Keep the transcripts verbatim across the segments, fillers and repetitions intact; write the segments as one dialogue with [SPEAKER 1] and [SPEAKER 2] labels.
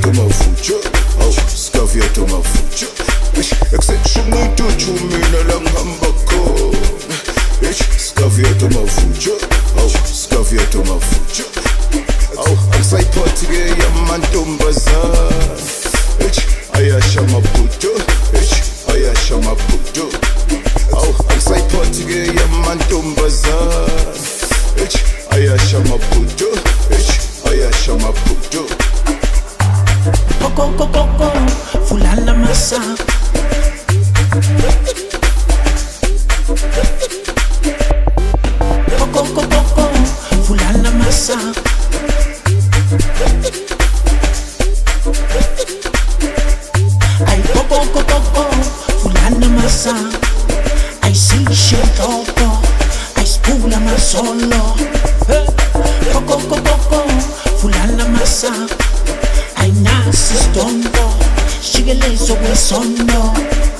[SPEAKER 1] mafuta, oh, skavia to mafuta. Exception to chumina lang hambako. Skavia to mafuta, oh, skavia to mafuta. Oh, I'm say party ya mantumbaza. Ayasha maputo, ayasha maputo. Oh, I'm say party ya mantumbaza. Ayasha maputo, ayasha maputo.
[SPEAKER 2] Coco coco coco, fulana masa. Coco coco coco, fulana masa. Ay coco coco coco, fulana masa. Ay si scelto, ay spula ma solo. Coco coco coco, fulana masa. Ay nasi stongo, shigelezo we sono.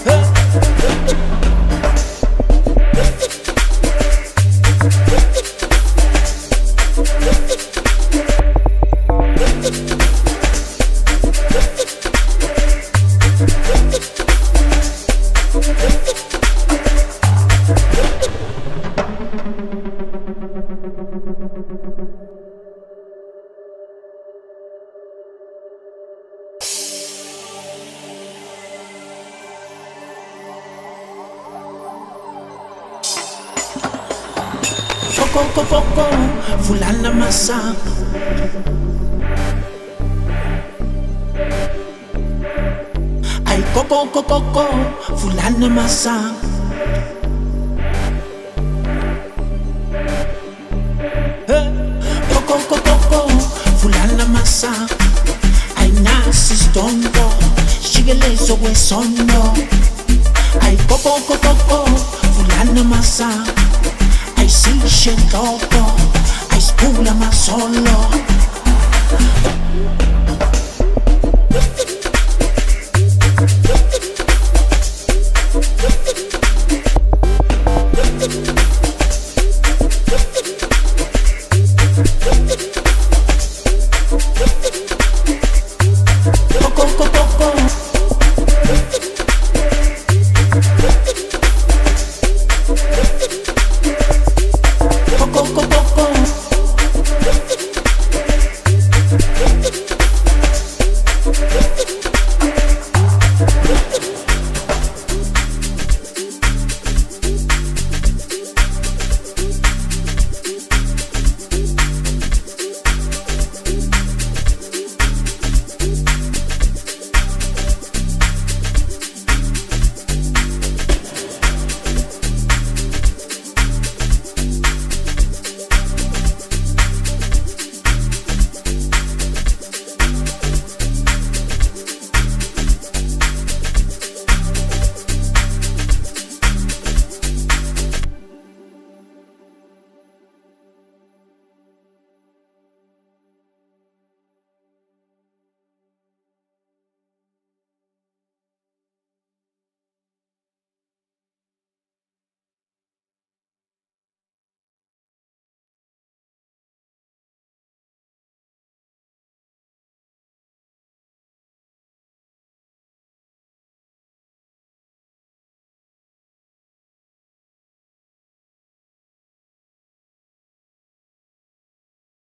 [SPEAKER 2] Coco coco, fulana masa. Ay coco coco coco, fulana masa. Coco coco coco, fulana masa. Ay nasi stongo, shigelezo we sono. Ay coco coco coco, fulana masa. Ay si scelto, ay spula ma solo. Coco coco coco. Coco coco coco. We'll be right back.